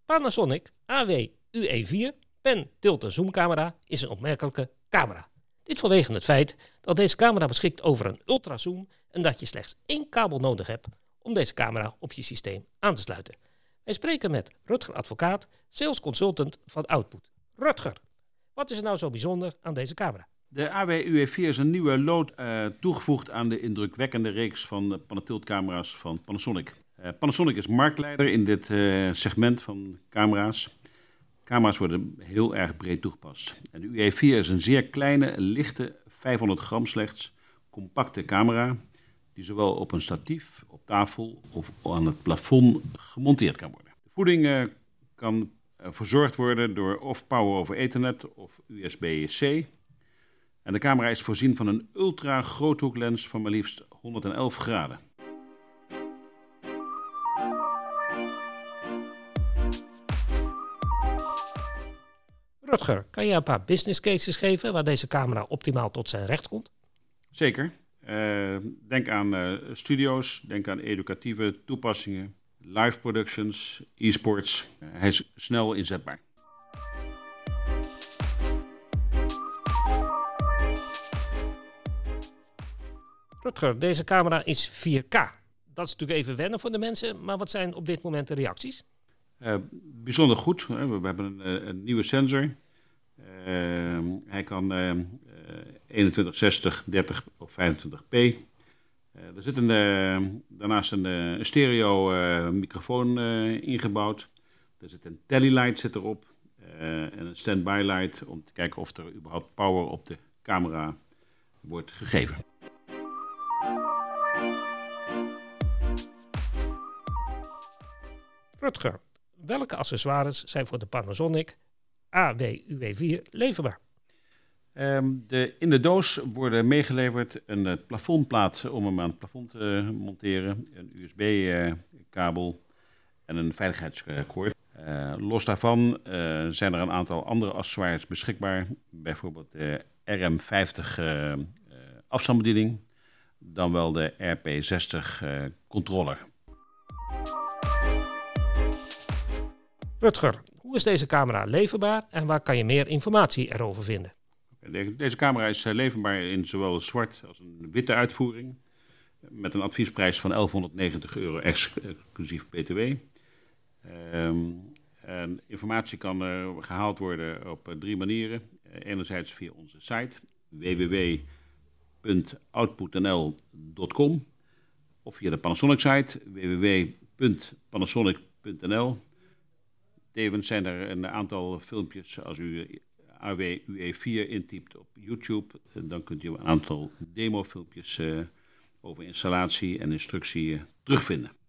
Panasonic AW-UE4 pen tilt- en zoomcamera is een opmerkelijke camera. Dit vanwege het feit dat deze camera beschikt over een ultrazoom en dat je slechts 1 kabel nodig hebt om deze camera op je systeem aan te sluiten. Wij spreken met Rutger Advocaat, sales consultant van Output. Rutger, wat is er nou zo bijzonder aan deze camera? De AW-UE4 is een nieuwe lood toegevoegd aan de indrukwekkende reeks van paneltiltcamera's van Panasonic. Panasonic is marktleider in dit segment van camera's. Camera's worden heel erg breed toegepast. En de UE4 is een zeer kleine, lichte, 500 gram slechts, compacte camera die zowel op een statief, op tafel of aan het plafond gemonteerd kan worden. De voeding kan verzorgd worden door of power over ethernet of USB-C. En de camera is voorzien van een ultra groothoeklens van maar liefst 111 graden. Rutger, kan je een paar business cases geven waar deze camera optimaal tot zijn recht komt? Zeker. Denk aan studio's, denk aan educatieve toepassingen, live productions, e-sports. Hij is snel inzetbaar. Rutger, deze camera is 4K. Dat is natuurlijk even wennen voor de mensen, maar wat zijn op dit moment de reacties? Bijzonder goed. We hebben een nieuwe sensor. Hij kan 21, 60, 30 of 25p. Er zit daarnaast een stereo microfoon ingebouwd. Er zit een tellylight zit erop. En een standby light om te kijken of er überhaupt power op de camera wordt gegeven. Rutger, welke accessoires zijn voor de Panasonic AW-UE4 leverbaar? In de doos worden meegeleverd een plafondplaat om hem aan het plafond te monteren, een USB-kabel en een veiligheidskoord. Los daarvan zijn er een aantal andere accessoires beschikbaar, bijvoorbeeld de RM50 afstandsbediening, dan wel de RP60 controller. Rutger, hoe is deze camera leverbaar en waar kan je meer informatie erover vinden? Deze camera is leverbaar in zowel zwart als een witte uitvoering. Met een adviesprijs van €1190 exclusief btw. En informatie kan gehaald worden op 3 manieren. Enerzijds via onze site www.outputnl.com of via de Panasonic site www.panasonic.nl. Tevens zijn er een aantal filmpjes. Als u AW-UE4 intypt op YouTube, dan kunt u een aantal demofilmpjes over installatie en instructie terugvinden.